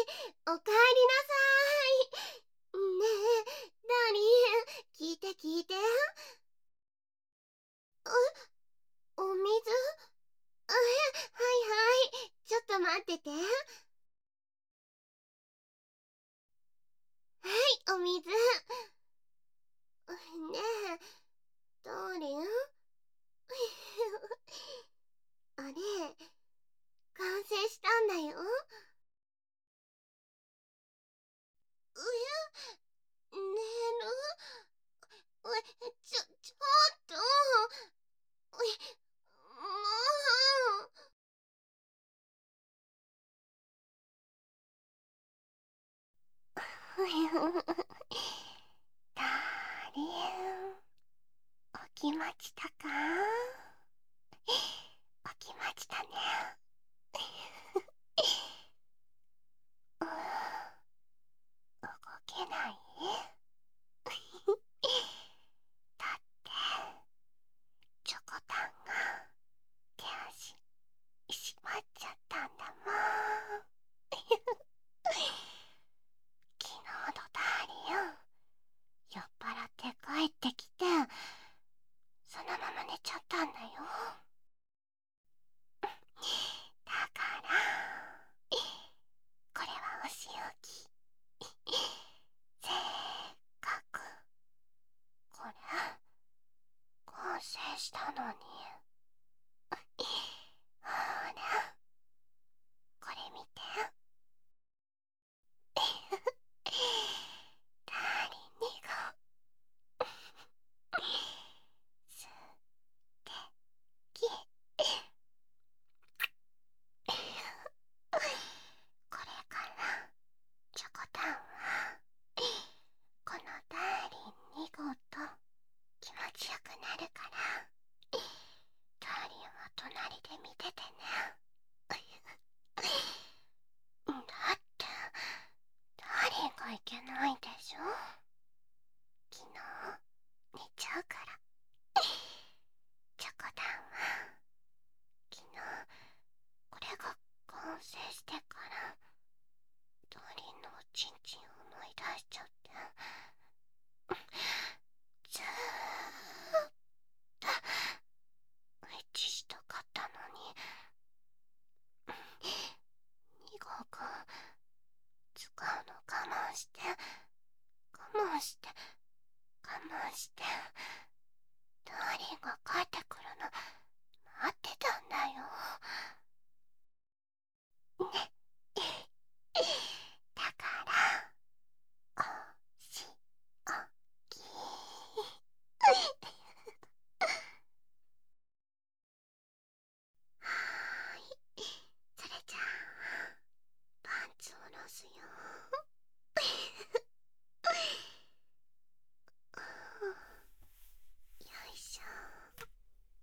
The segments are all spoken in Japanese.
おかえりなさい。ねえ、ダーリン、聞いて聞いて。お水？はいはい、ちょっと待ってて。はい、お水。ねえ、ダーリン。あれ、完成したんだよ。寝る？ちょっと。もう。ダーリン、起きましたか？起きましたね。うん、動けない？だってチョコタンが手足しまっちゃったんだもん。昨日のダーリン、酔っ払って帰ってきて、そのまま寝ちゃったんだよ。だからこれはお仕置き。せっかくこれ完成したのに。ほら、これ見て。ダーリン2号、すてき。これからチョコタンはこのダーリン2号と気持ちよくなるから、ダーリンは隣で見ててね。だってダーリンがいけないでしょ。昨日寝ちゃうから。チョコタンは昨日これが完成してからダーリンのおちんちんを思い出しちゃって、ずーっとエッチしたかったのに、2号くん使うの我慢して、我慢して、我慢して、ダーリンが帰ってくるの待ってたんだよ。ね。だからおしおき。はーい、それじゃあパンツを下ろすよ。よいしょ。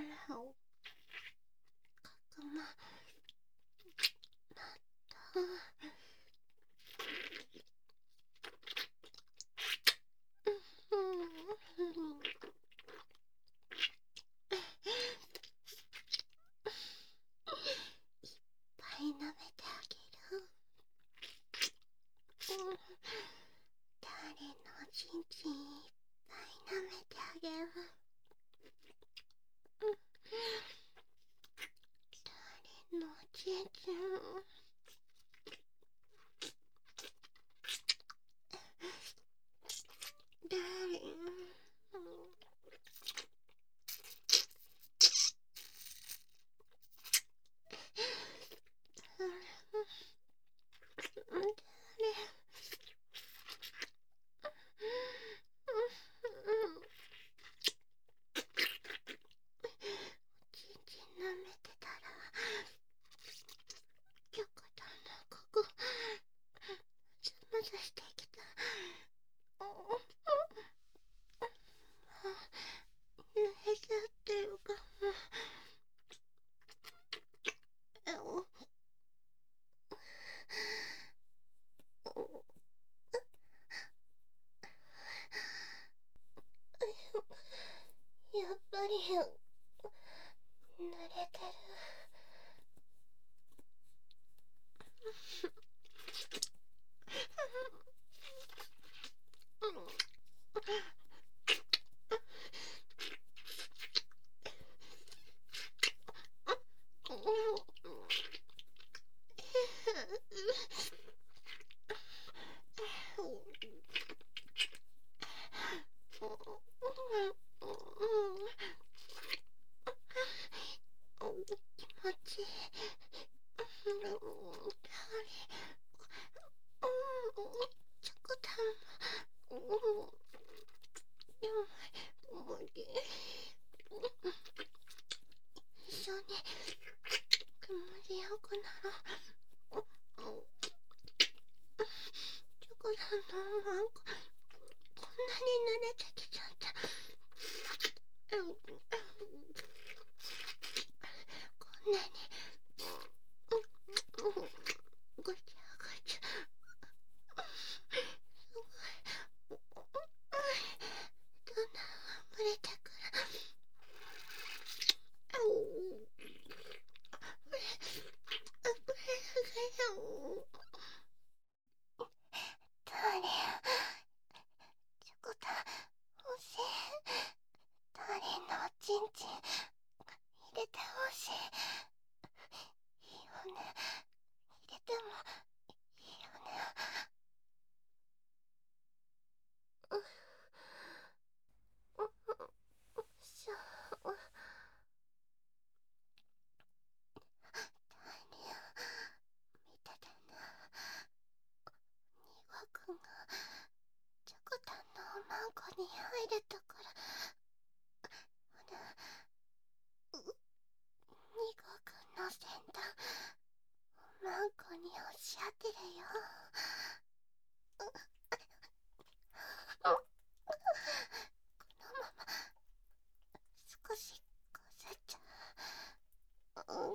腹をかくまなったいっぱい舐めてあげる。誰のちんちんいっぱい舐めてあげる。誰のちんちん誰ちんちん舐めてたらチョコタンのここスムーズしてきた。濡れちゃってるかも。やっぱり濡れてる。気持ちいい。チョコタンも一緒に気持ちよくなろう。チョコタンのマンコこんなに濡れてきちゃった。こんなにごちゃごちゃすごいどんどん溢れてくる。誰チョコタン欲しい。誰のちんちん入れてほしい。いいよね。入れてもいいよね。しょ何や見ててね。ニワくんがチョコタンのおまんこに入るところニゴくんの先端おまんこに押し当てるよ。このまま少しこすっちゃう。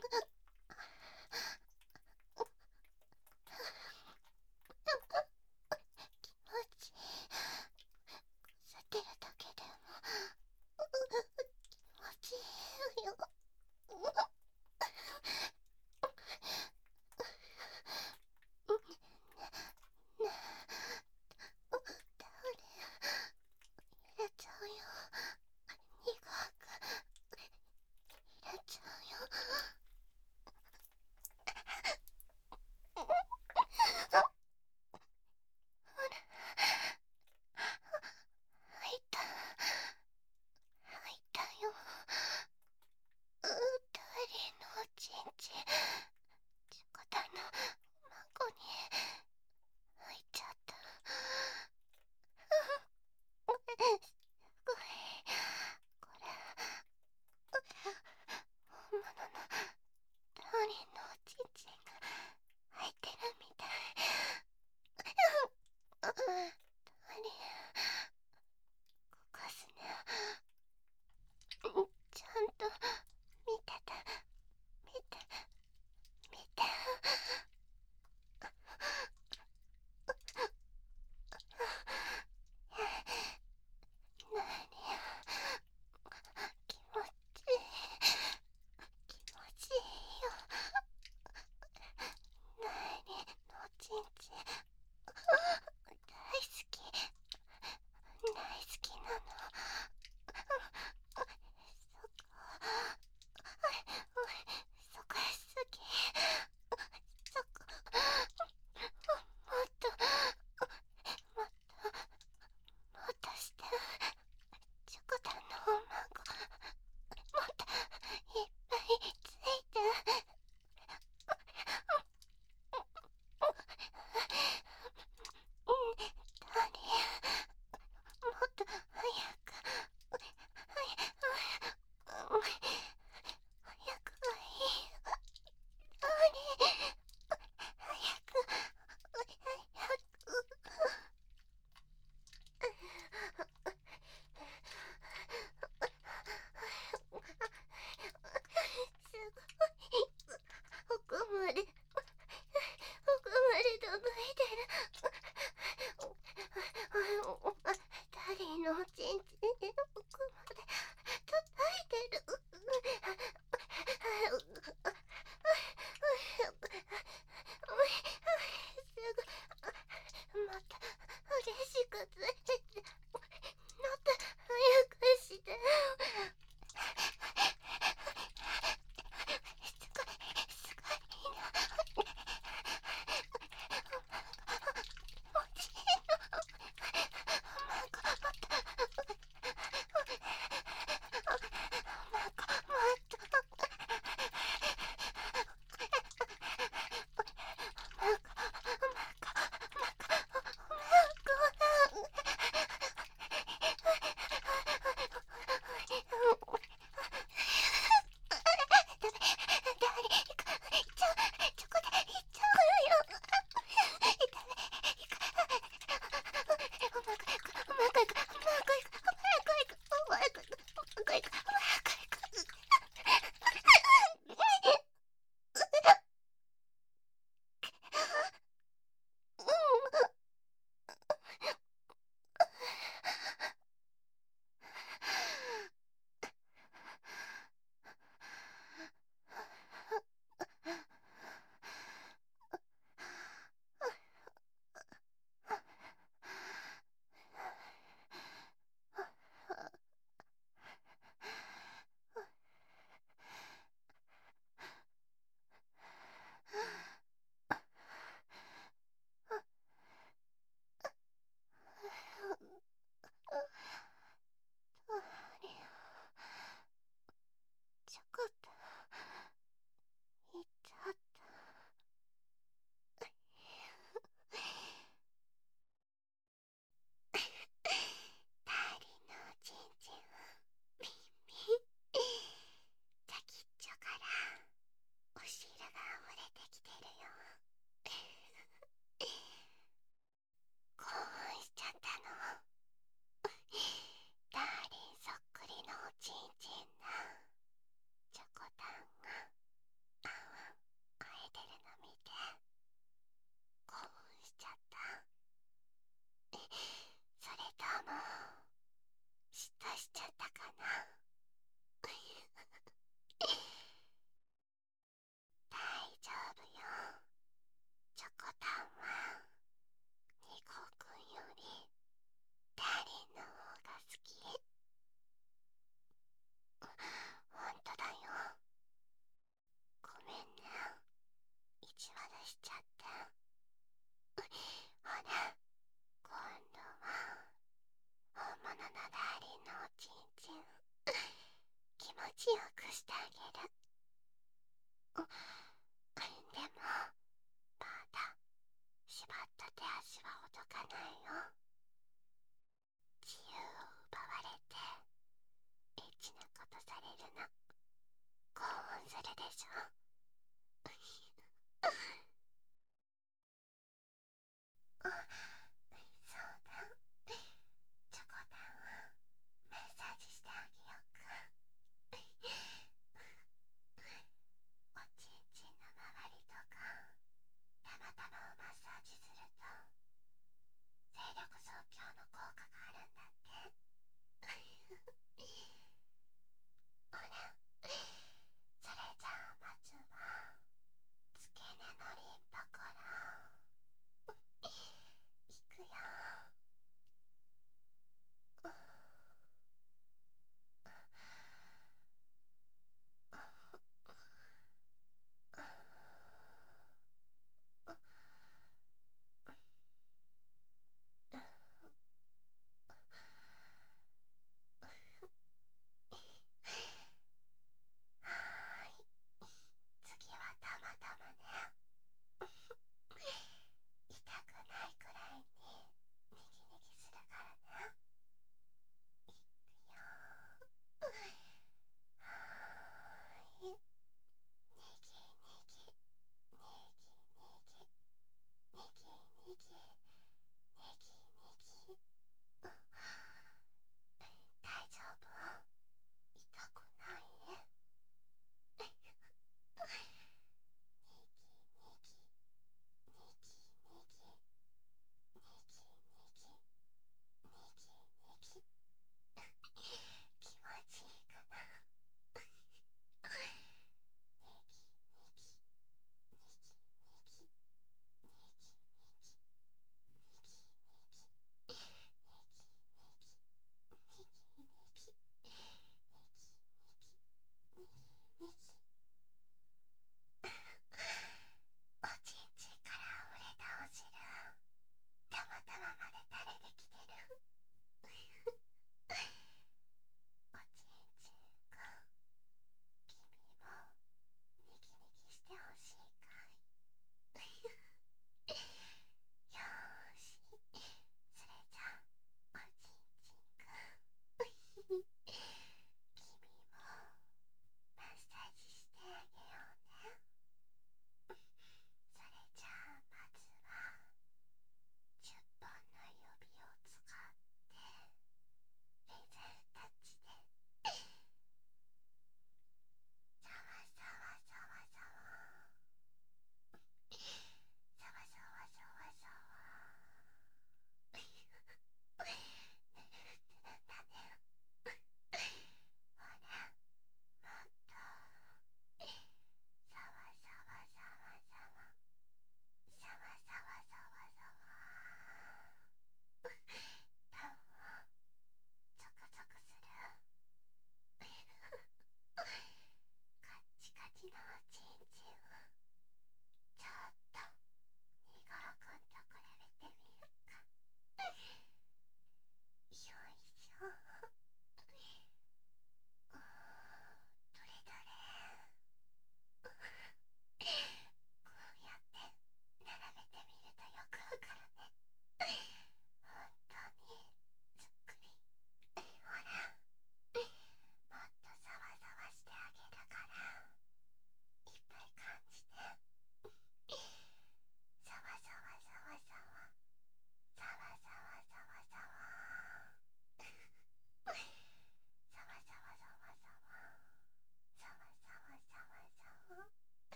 気持ちいい。こすってるだけでも気持ちいいよ。う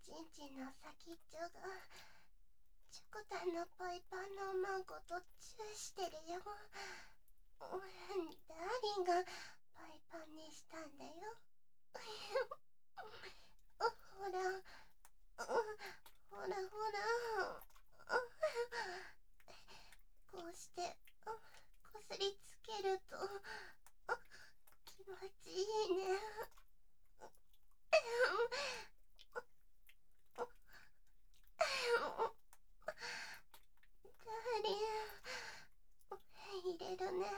ちんちんの先っちょがチョコタンのパイパンのマンコとチューしてるよ。ダーリンがパイパンにしたんだよ。ほら、ほらほら、こうしてこすりつけると気持ちいいね。ダーリン、入れるね。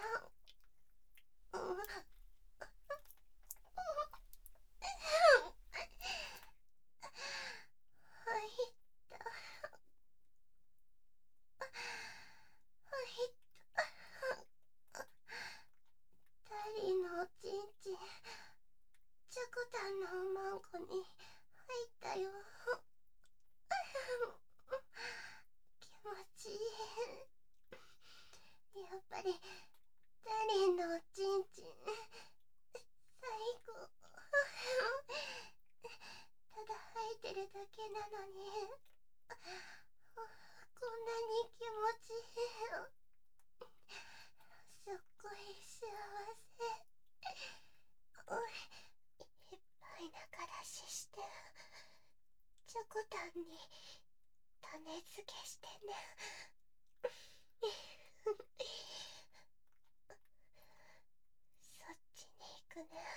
入った。入った。ダーリンのおちんちん、チョコタンのおまんこに入ったよ。気持ちいい。やっぱりダーリンのおちんちん最高。ただ吐いてるだけなのにこんなに気持ちいい。すっごい幸せ。いっぱい仲出ししてチョコタンに種付けしてね。そっちに行くね。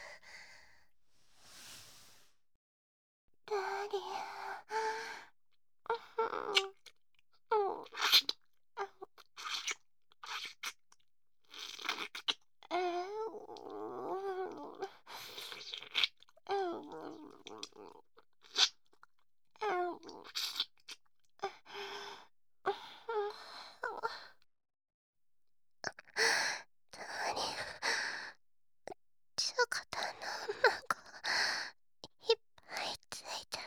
ダーリン、ダーリン、チョコタンの孫いっぱいついた。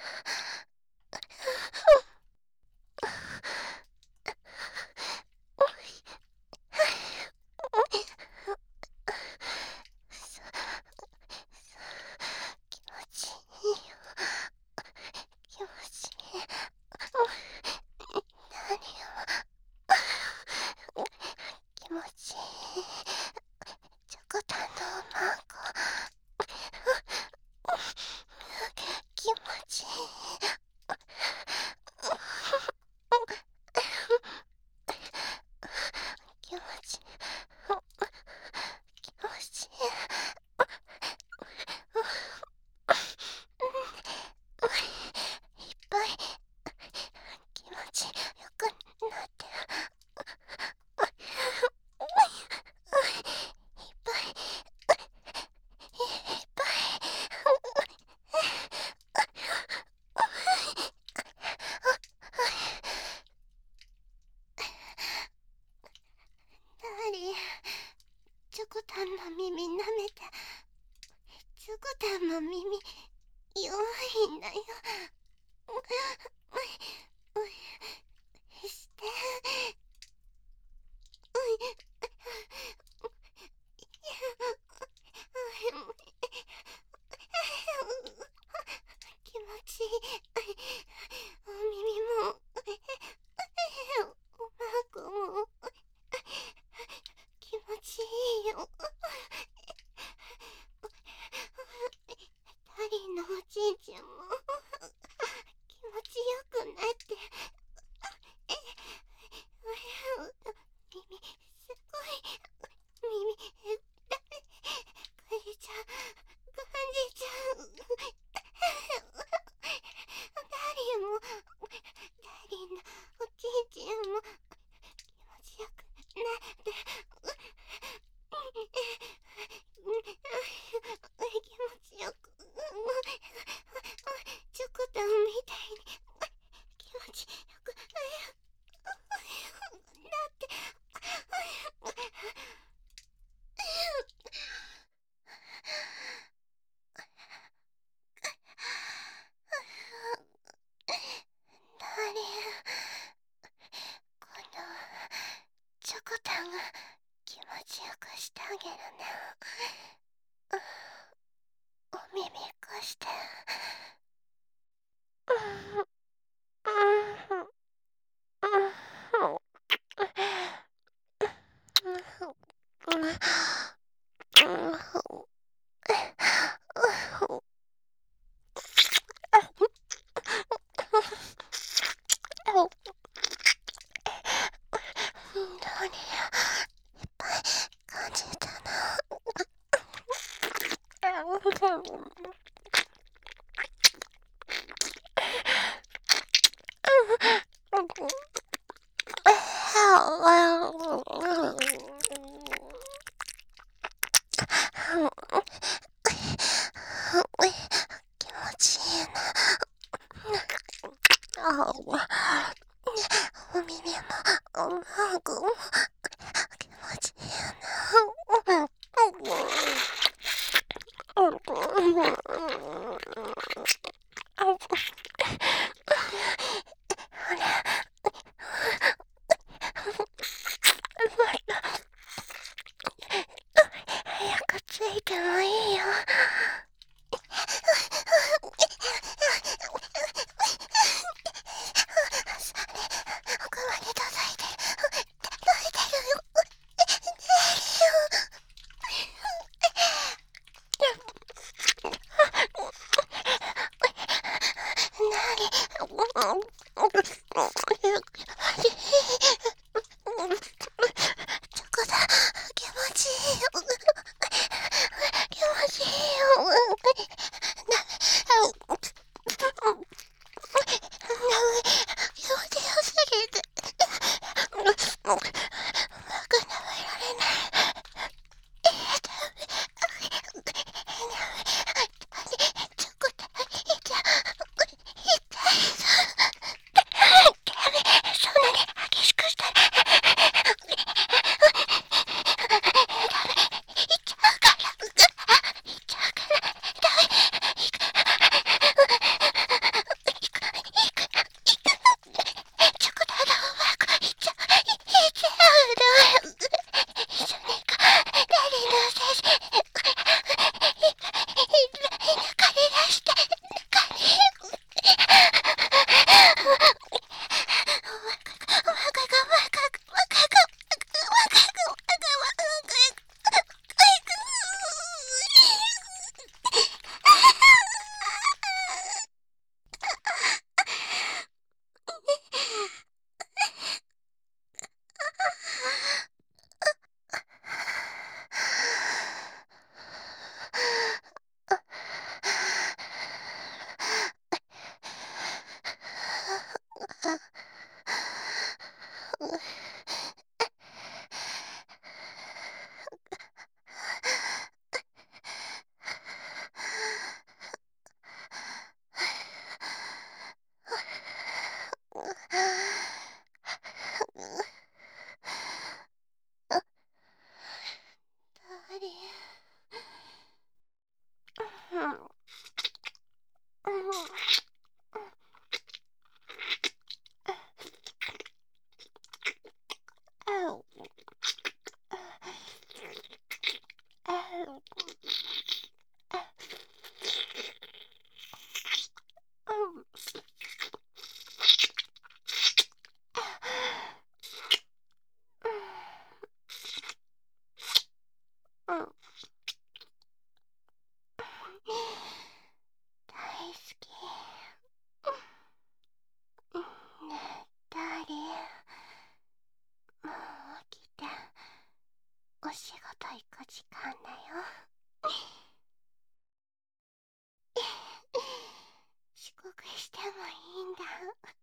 気持ちいいよ。気持ちいい。何よ。気持ちいい。チョコタンのマンゴー。気持ちいい。気持ちいい。気持ちいい。いっぱい気持ちよくなっていっぱいいっぱい。ダーリン、チョコタンの耳舐めて。チョコタンの耳弱いんだよ。して。気持ちいい。お耳もおまんこも気持ちいいよ。ダーリンのおちんちんも気持ちよくなって。耳すごい。耳感じちゃう。感じちゃう。ダーリンもダーリンのおちんちんも気持ちよくなって。気持ちよくチョコタンみたいに気持ちよくなって。ダーリン、今度はチョコタンが気持ちよくしてあげるね。お耳貸して。 お耳もマークも気持ちいいよな。早くついてもいいよ。奥まで届いてるよ。チョコだ、気持ちいいよ。気持ちいいよ。気持ちよすぎてうまく舐められない。チョコだけじゃ痛いぞ。そんなに激しくしたらチョコタがうまくいっちゃうの。一緒にかダリのせい抜かれ出して抜かれ大好き。ねえダーリン、もう起きてお仕事行く時間だよ。遅刻してもいいんだ。